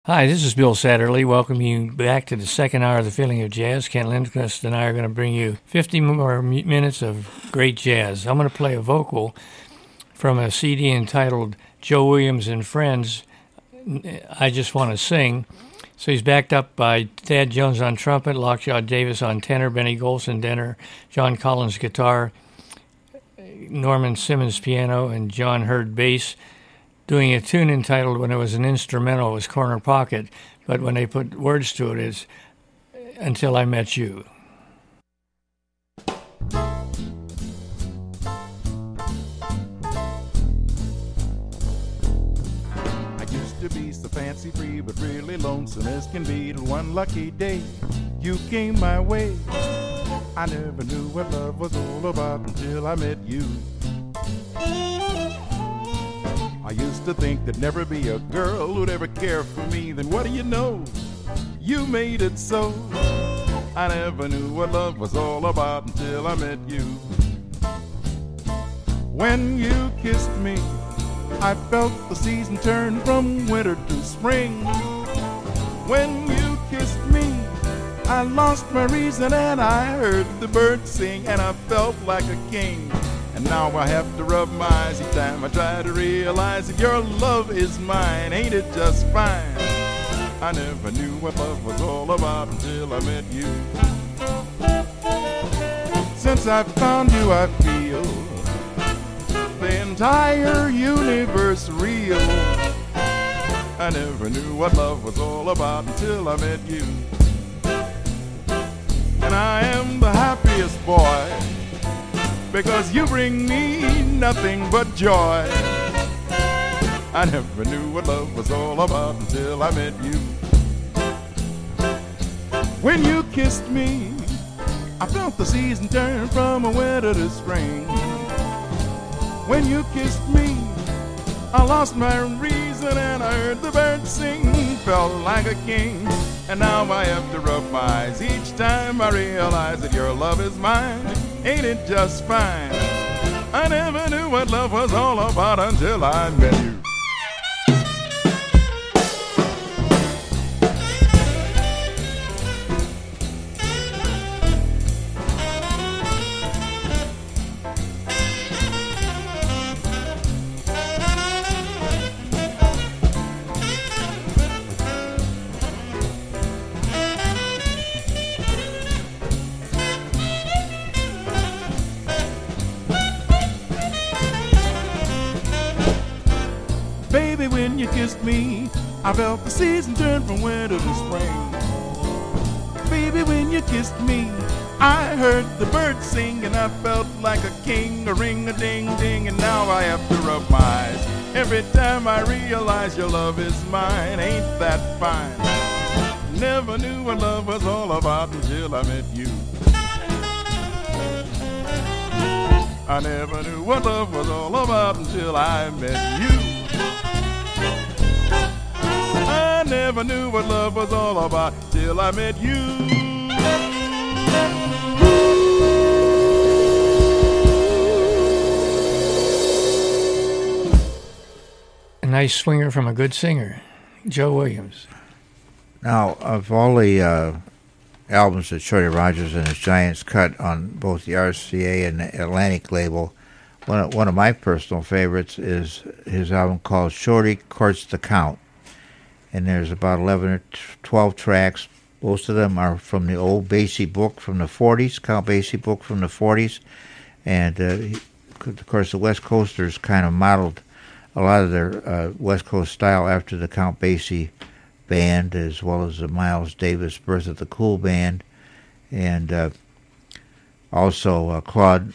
Hi, this is Bill Satterley. Welcome you back to the second hour of The Feeling of Jazz. Kent Lindquist and I are going to bring you 50 more minutes of great jazz. I'm going to play a vocal from a CD entitled Joe Williams and Friends, I Just Want to Sing. So he's backed up by Thad Jones on trumpet, Lockjaw Davis on tenor, Benny Golson tenor, John Collins guitar, Norman Simmons piano, and John Hurd bass, doing a tune entitled, when it was an instrumental, it was Corner Pocket, but when they put words to it, it's Until I Met You. I used to be so fancy free, but really lonesome as can be, till one lucky day you came my way. I never knew what love was all about until I met you. I used to think there'd never be a girl who'd ever care for me. Then what do you know? You made it so. I never knew what love was all about until I met you. When you kissed me, I felt the season turn from winter to spring. When you kissed me, I lost my reason and I heard the birds sing, and I felt like a king. And now I have to rub my eyes each time I try to realize that your love is mine. Ain't it just fine? I never knew what love was all about until I met you. Since I found you, I feel the entire universe real. I never knew what love was all about until I met you. And I am the happiest boy, because you bring me nothing but joy. I never knew what love was all about until I met you. When you kissed me, I felt the season turn from a winter to spring. When you kissed me, I lost my reason and I heard the birds sing. Felt like a king, and now I have to rub my eyes each time I realize that your love is mine. Ain't it just fine? I never knew what love was all about until I met you. When you kissed me, I felt the season turn from winter to spring. Baby, when you kissed me, I heard the birds sing, and I felt like a king, a ring-a-ding-ding. And now I have to rub my eyes every time I realize your love is mine. Ain't that fine? Never knew what love was all about until I met you. I never knew what love was all about until I met you. I never knew what love was all about till I met you. A nice swinger from a good singer, Joe Williams. Now, of all the albums that Shorty Rogers and his Giants cut on both the RCA and the Atlantic label, one of my personal favorites is his album called Shorty Courts the Count. And there's about 11 or 12 tracks. Most of them are from the old Basie book from the 40s, Count Basie book from the 40s. And, of course, the West Coasters kind of modeled a lot of their West Coast style after the Count Basie band, as well as the Miles Davis Birth of the Cool band. And also Claude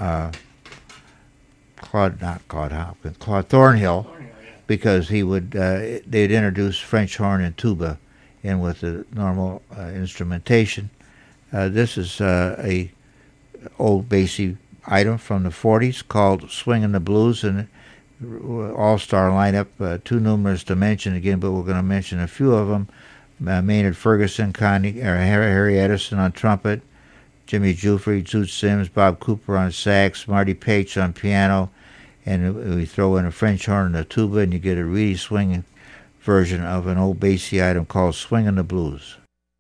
Thornhill, because he would they'd introduce French horn and tuba in with the normal instrumentation. This is a old Basie item from the 40s called Swingin' the Blues, and all-star lineup, too numerous to mention again, but we're going to mention a few of them. Maynard Ferguson, Harry Edison on trumpet, Jimmy Jufrey, Zoot Sims, Bob Cooper on sax, Marty Paich on piano, and we throw in a French horn and a tuba, and you get a really swinging version of an old bassy item called Swingin' the Blues.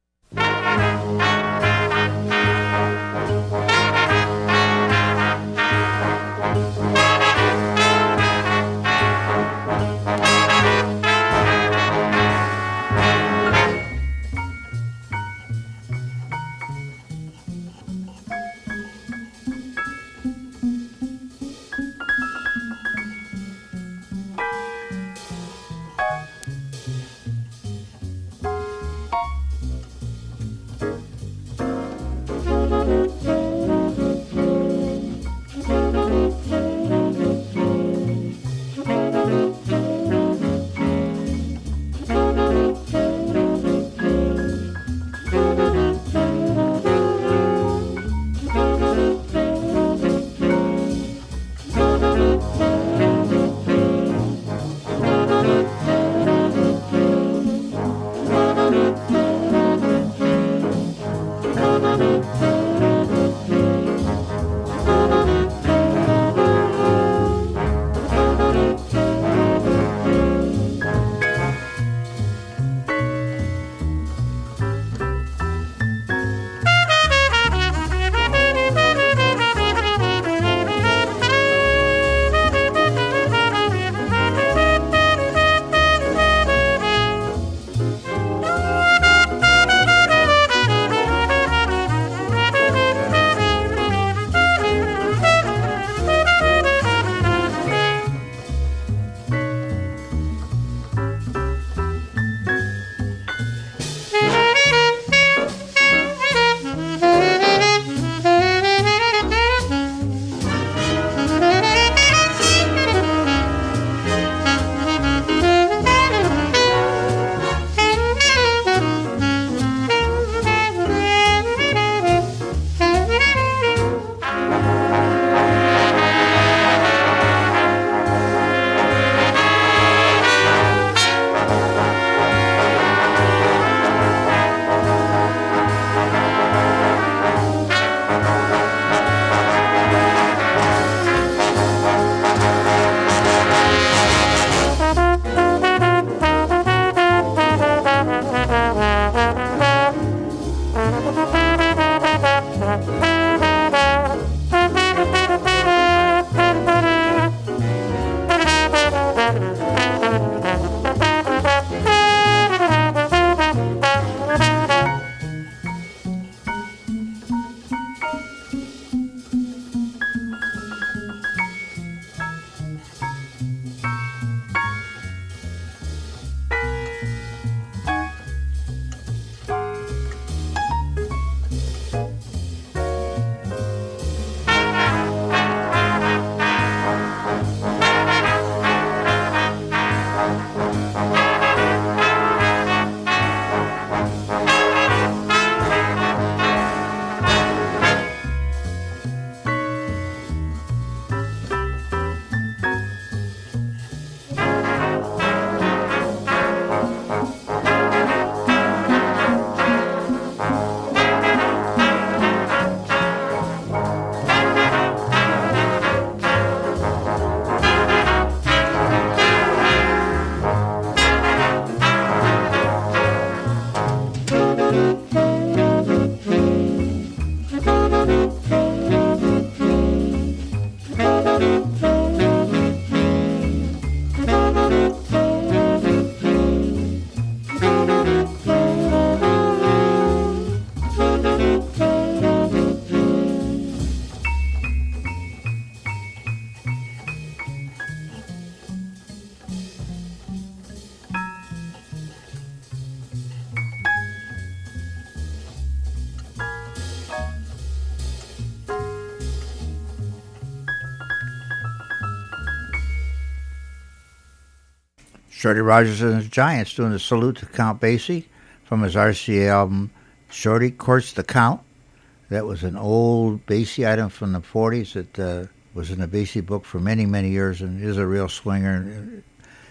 Shorty Rogers and his Giants doing the salute to Count Basie from his RCA album Shorty Courts the Count. That was an old Basie item from the 40s that was in the Basie book for many, many years and is a real swinger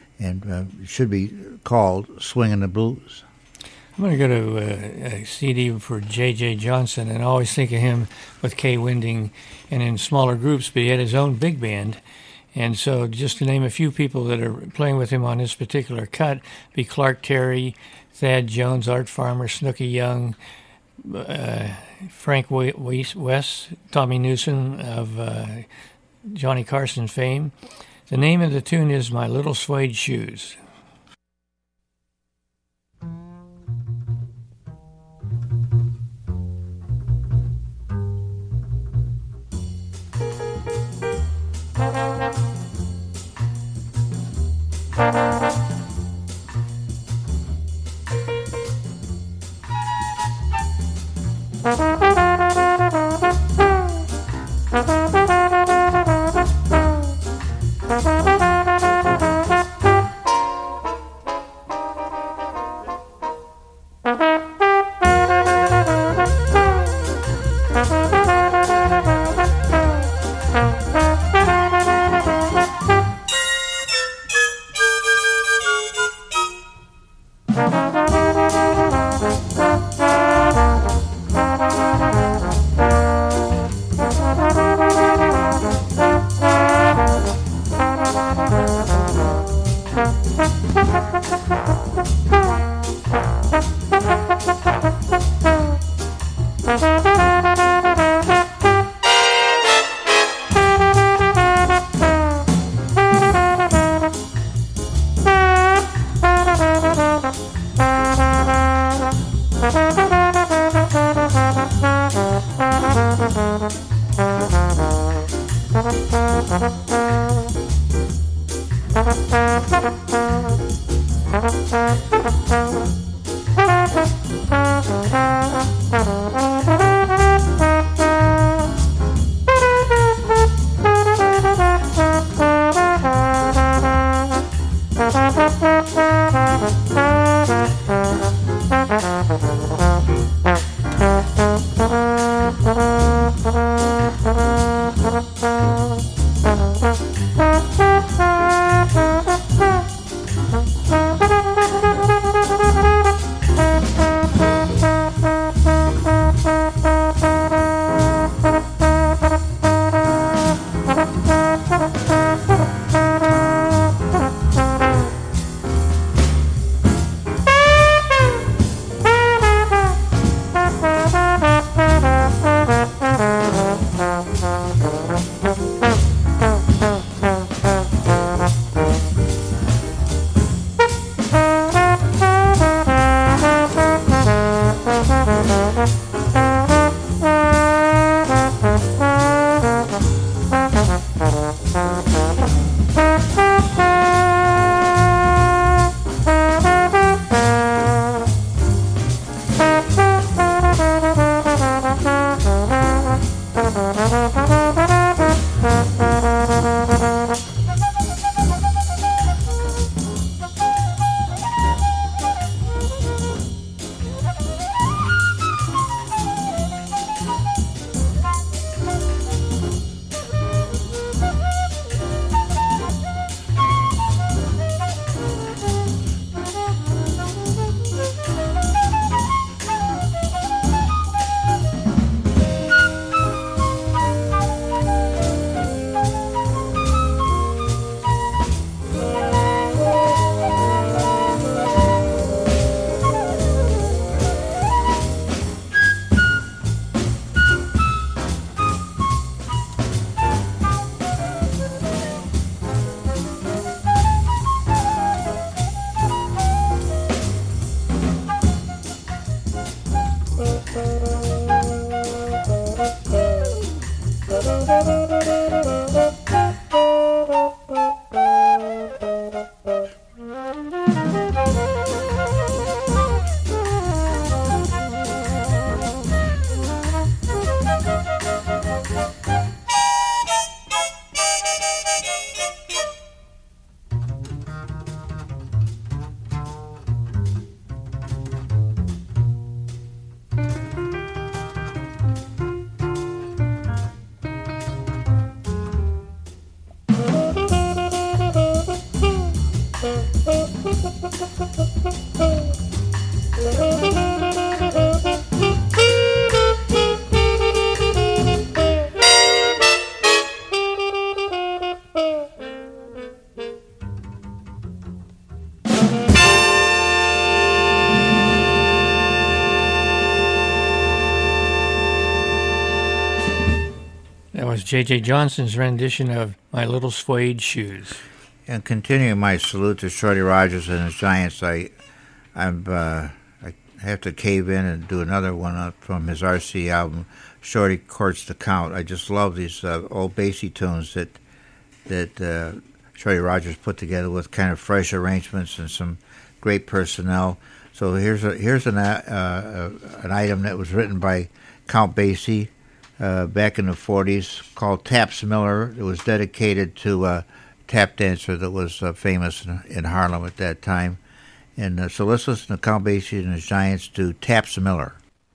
and should be called Swingin' the Blues. I'm going to go to a CD for J.J. Johnson, and I always think of him with Kay Winding and in smaller groups, but he had his own big band. And so just to name a few people that are playing with him on this particular cut, be Clark Terry, Thad Jones, Art Farmer, Snooky Young, Frank West, Tommy Newsom of Johnny Carson fame. The name of the tune is My Little Suede Shoes. was J.J. Johnson's rendition of My Little Suede Shoes. And continuing my salute to Shorty Rogers and his Giants, I have to cave in and do another one up from his RC album, Shorty Courts the Count. I just love these old bassy tunes that Shorty Rogers put together with kind of fresh arrangements and some great personnel. So here's an item that was written by Count Basie back in the 40s called Taps Miller. It was dedicated to a tap dancer that was famous in Harlem at that time. And so let's listen to Count Basie and his Giants do Taps Miller.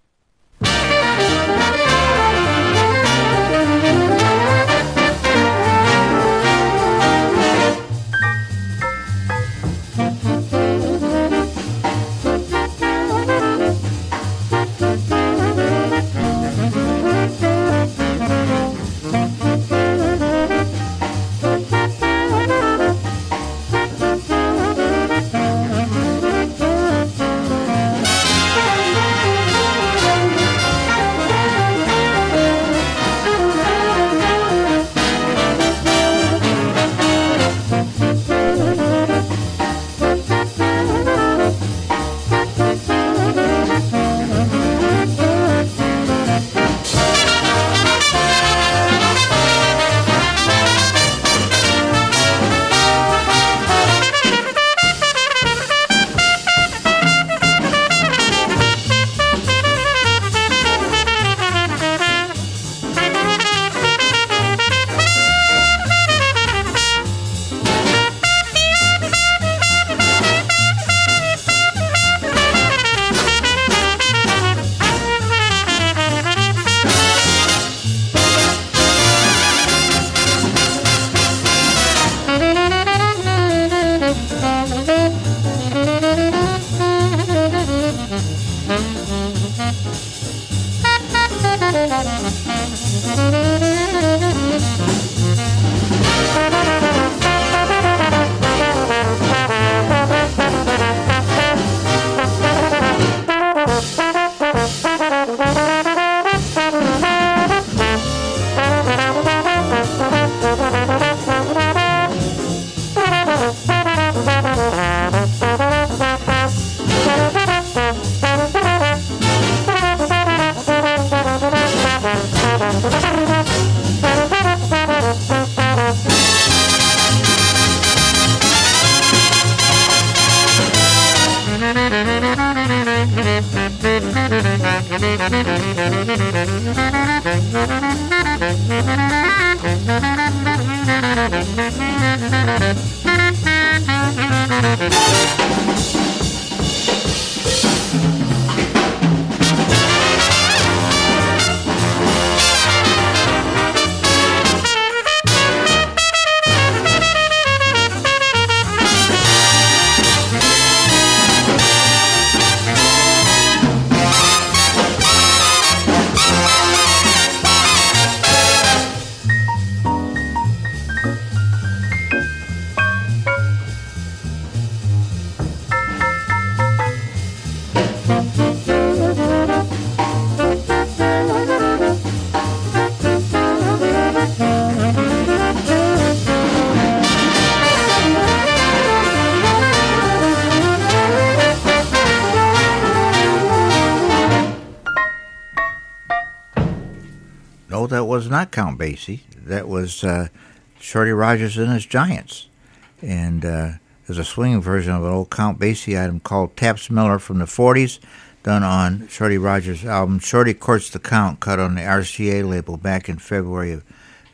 No, that was not Count Basie. That was Shorty Rogers and his Giants. And there's a swinging version of an old Count Basie item called Taps Miller from the 40s, done on Shorty Rogers' album Shorty Courts the Count, cut on the RCA label back in February of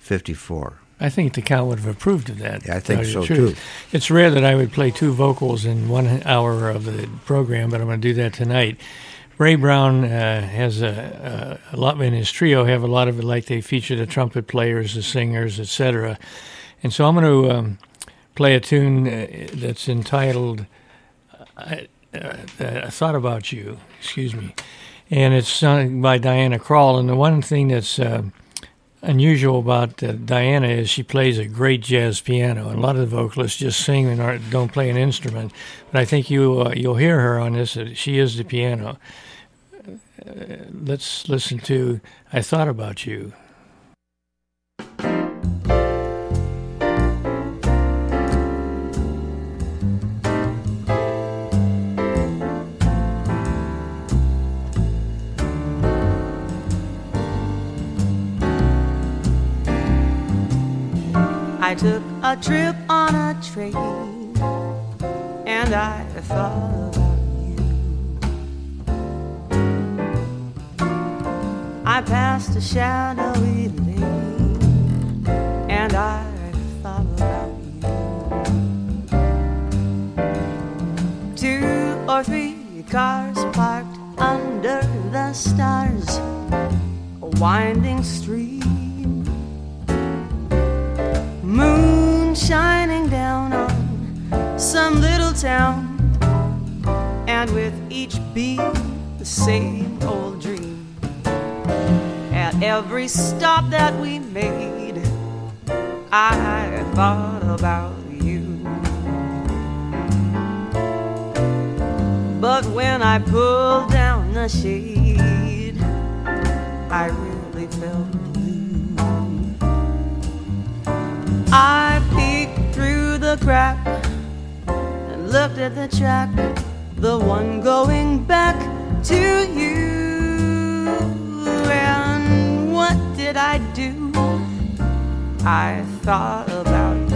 '54. I think the Count would have approved of that. Yeah, I think so, too. It's rare that I would play two vocals in 1 hour of the program, but I'm going to do that tonight. Ray Brown has a lot in his trio. Have a lot of it, like they feature the trumpet players, the singers, etc. And so I'm going to play a tune that's entitled "I Thought About You." Excuse me, and it's sung by Diana Krall. And the one thing that's unusual about Diana is she plays a great jazz piano. And a lot of the vocalists just sing and don't play an instrument. But I think you'll hear her on this. She is the piano. Let's listen to "I Thought About You." I took a trip on a train, and I thought about you. I passed a shadowy lane, and I thought about you. 2 or 3 cars parked under the stars, a winding street, moon shining down on some little town, and with each beat the same old dream. At every stop that we made, I thought about you. But when I pulled down the shade, I really felt blue. I peeked through the crack and looked at the track, the one going back to you. And what did I do? I thought about you.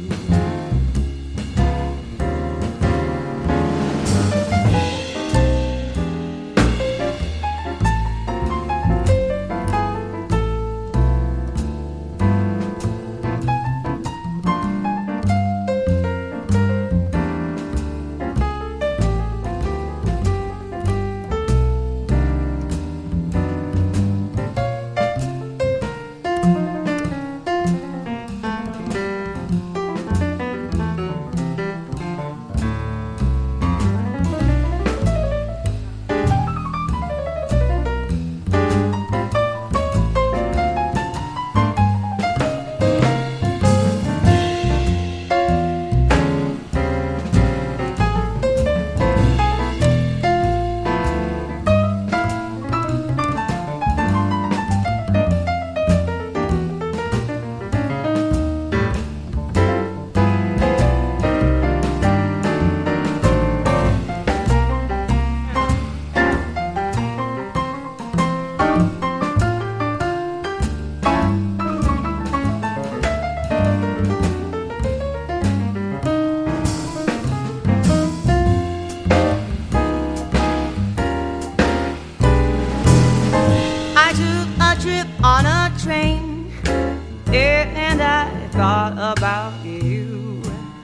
About you,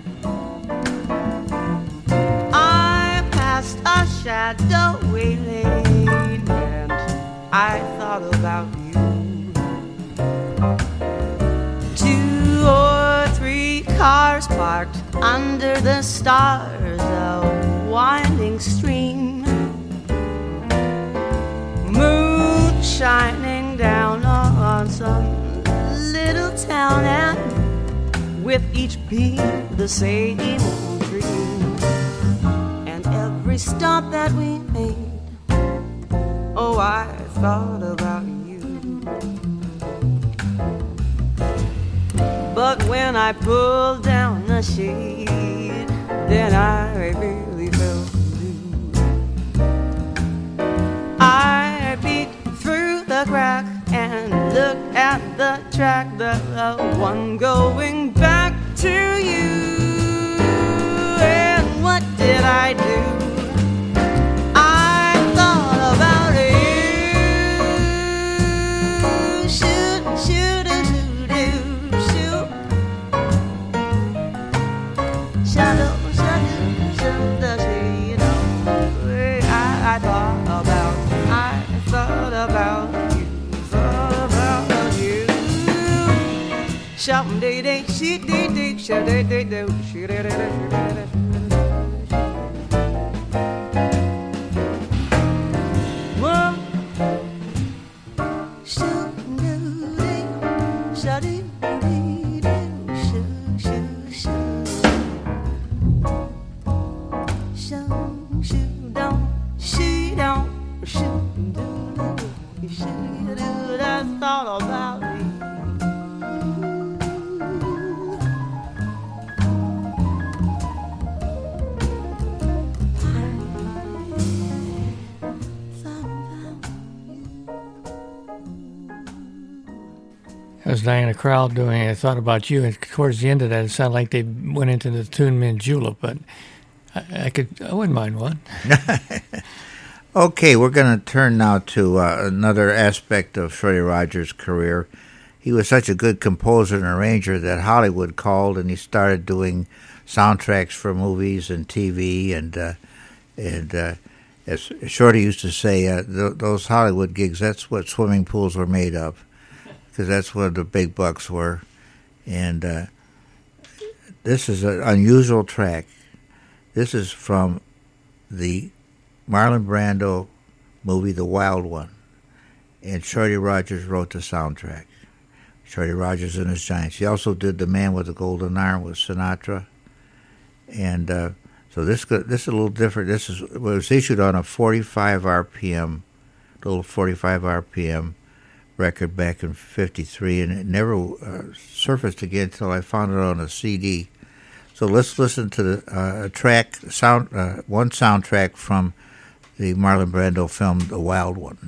I passed a shadowy lane, and I thought about you. 2 or 3 cars parked under the stars, a winding stream, moon shining down on some little town, and with each beat the same old dream. And every stop that we made, oh, I thought about you. But when I pulled down the shade, then I really felt blue. I peeked through the crack and looked at the track, the one going back to you. And what did I do? I thought about you. Shoot, shoot, shoot, shoot. Shadow, shadow, shadow, shadow. I thought about you. Shout day day, she day day, shout day day day, she day day day. Whoa, shout day day, shout day day, shout shout shout, shout shout down, she down, shout do, shout do. I thought about you. That was Diana Krall doing it. I thought about you, and towards the end of that, it sounded like they went into the tune Min Julep, but I wouldn't mind one. Okay, we're going to turn now to another aspect of Shorty Rogers' career. He was such a good composer and arranger that Hollywood called, and he started doing soundtracks for movies and TV. And as Shorty used to say, those Hollywood gigs, that's what swimming pools were made of, because that's where the big bucks were. And this is an unusual track. This is from the Marlon Brando movie, The Wild One, and Shorty Rogers wrote the soundtrack. Shorty Rogers and his Giants. He also did The Man with the Golden Arm with Sinatra, and so this is a little different. This was issued on a 45 RPM, little 45 RPM record back in '53, and it never surfaced again until I found it on a CD. So let's listen to the one soundtrack from the Marlon Brando film, The Wild One.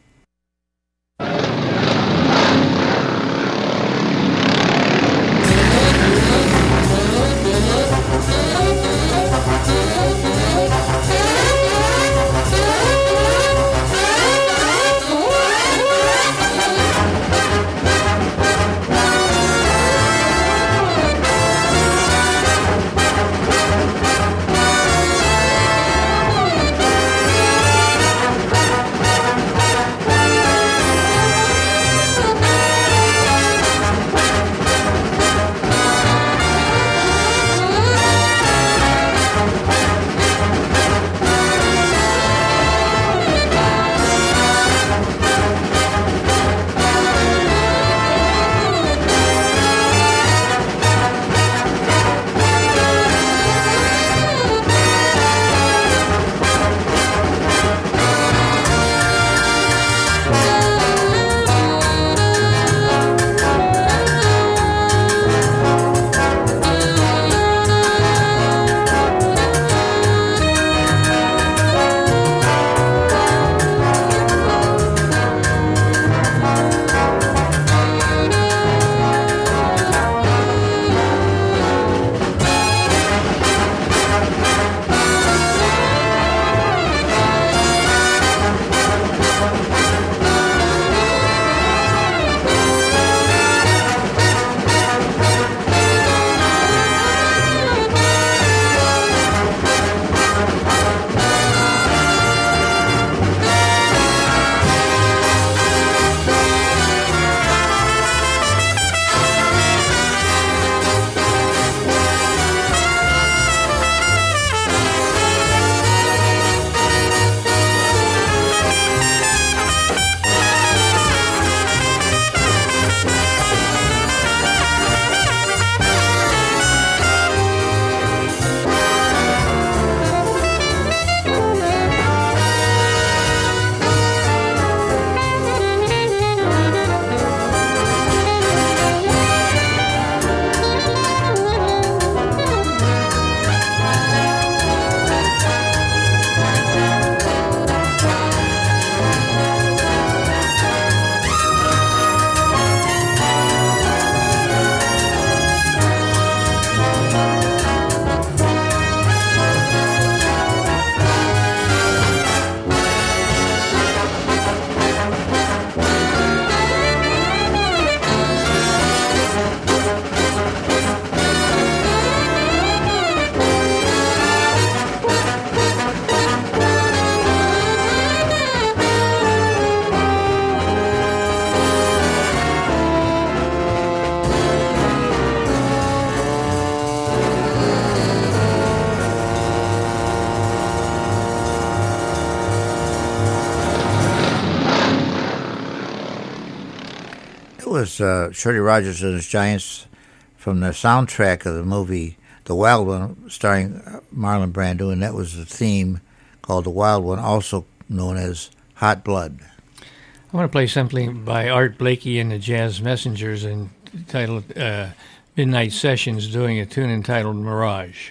Was Shorty Rogers and his Giants from the soundtrack of the movie The Wild One, starring Marlon Brando, and that was the theme called The Wild One, also known as Hot Blood. I'm going to play something by Art Blakey and the Jazz Messengers entitled Midnight Sessions, doing a tune entitled Mirage.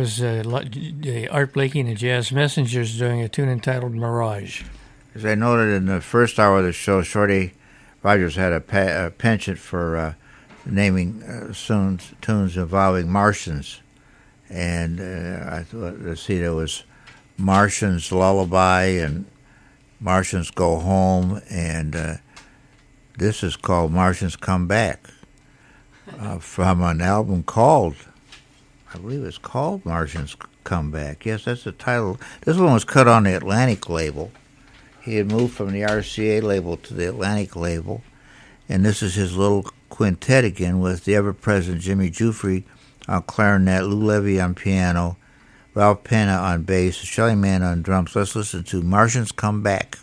was Art Blakey and the Jazz Messengers doing a tune entitled Mirage. As I noted in the first hour of the show, Shorty Rogers had a penchant for naming tunes involving Martians. And I thought, let's see, there was Martians Lullaby and Martians Go Home, and this is called Martians Come Back, from an album called, I believe it's called Martians Come Back. Yes, that's the title. This one was cut on the Atlantic label. He had moved from the RCA label to the Atlantic label, and this is his little quintet again with the ever-present Jimmy Giuffre on clarinet, Lou Levy on piano, Ralph Penna on bass, Shelly Manne on drums. Let's listen to Martians Come Back.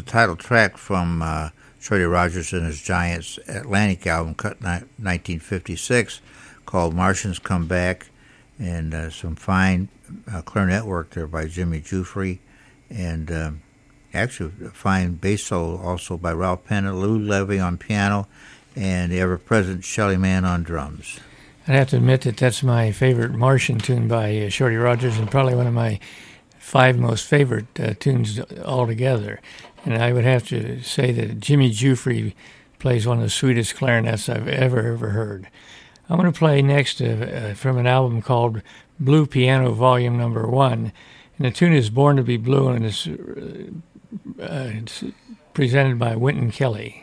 title track from Shorty Rogers and his Giants Atlantic album, cut 1956, called Martians Come Back, and some fine clarinet work there by Jimmy Giuffre, and actually a fine bass solo also by Ralph Penn, Lou Levy on piano, and the ever-present Shelly Manne on drums. I have to admit that that's my favorite Martian tune by Shorty Rogers, and probably one of my 5 most favorite tunes altogether. And I would have to say that Jimmy Giuffre plays one of the sweetest clarinets I've ever heard. I'm going to play next from an album called Blue Piano Volume Number 1, and the tune is Born to be Blue, and it's presented by Wynton Kelly.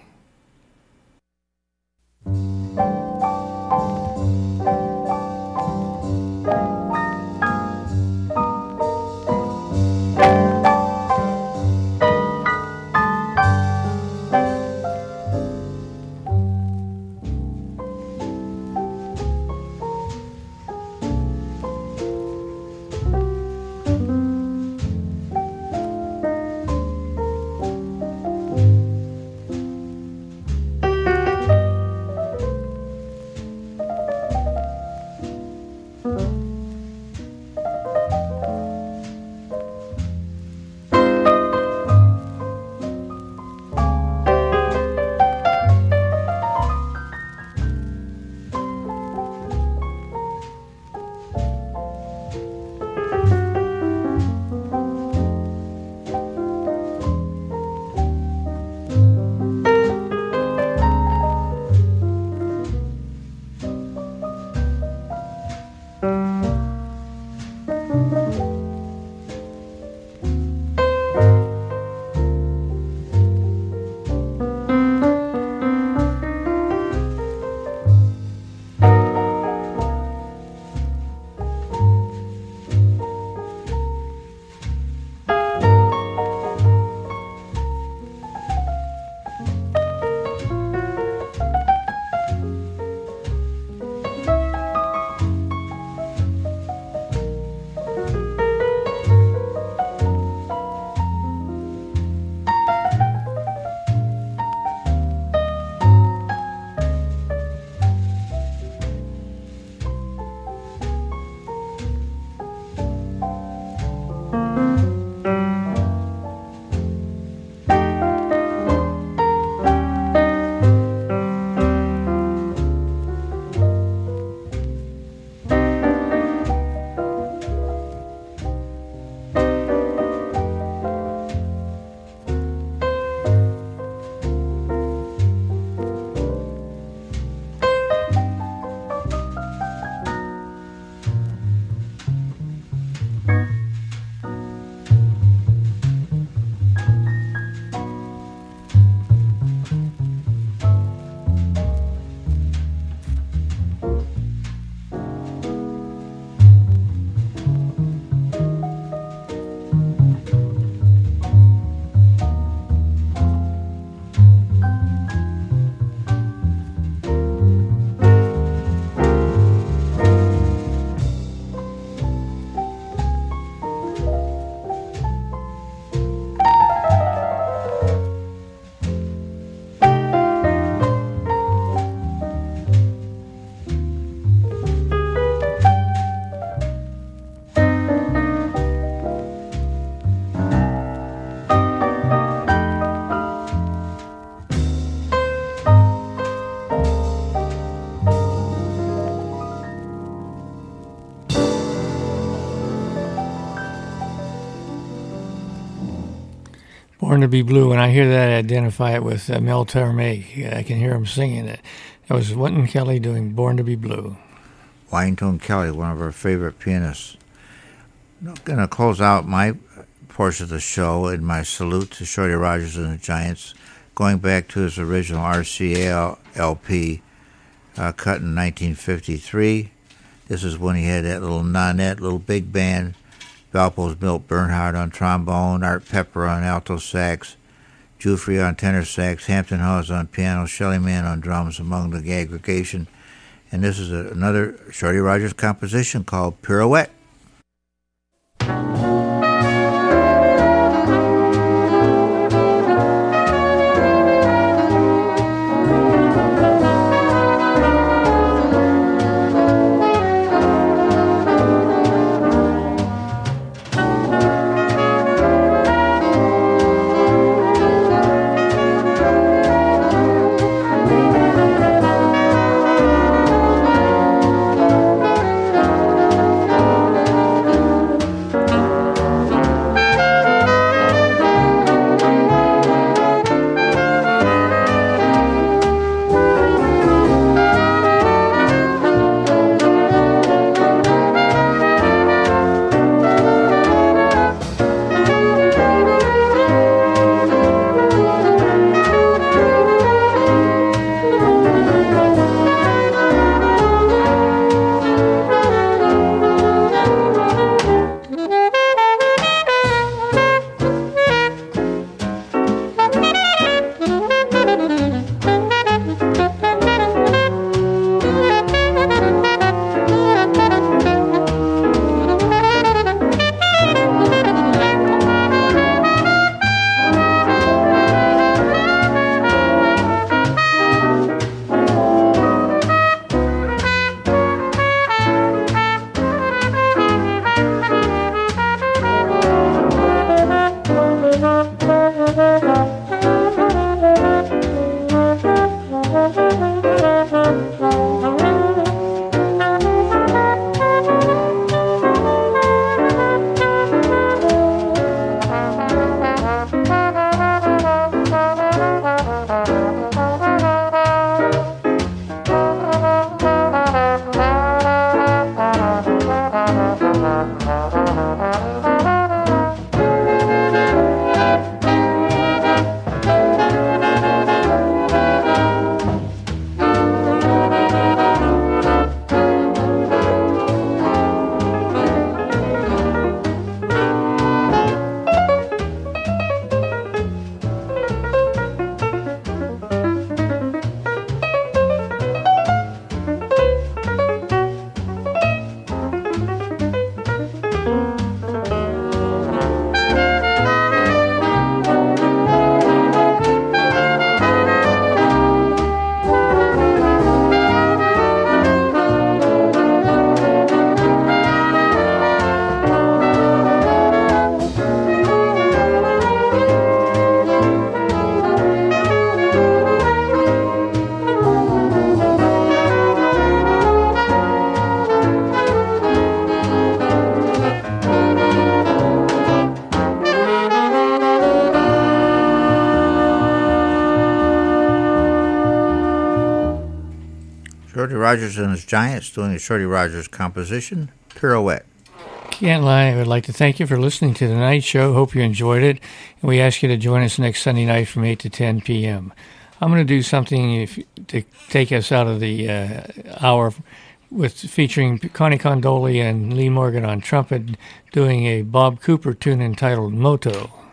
Born to be Blue. When I hear that, I identify it with Mel Torme. I can hear him singing it. That was Wynton Kelly doing Born to be Blue. Wynton Kelly, one of our favorite pianists. I'm going to close out my portion of the show in my salute to Shorty Rogers and the Giants, going back to his original RCA LP, cut in 1953. This is when he had that little nonette, little big band. Valpo's Milt Bernhardt on trombone, Art Pepper on alto sax, Giuffre on tenor sax, Hampton Hawes on piano, Shelly Manne on drums among the aggregation. And this is another Shorty Rogers composition called Pirouette. Rogers and his Giants doing a Shorty Rogers composition, Pirouette. Kent and I would like to thank you for listening to the night show. Hope you enjoyed it. And we ask you to join us next Sunday night from 8 to 10 p.m. I'm going to do something to take us out of the hour featuring Connie Condoli and Lee Morgan on trumpet, doing a Bob Cooper tune entitled Moto.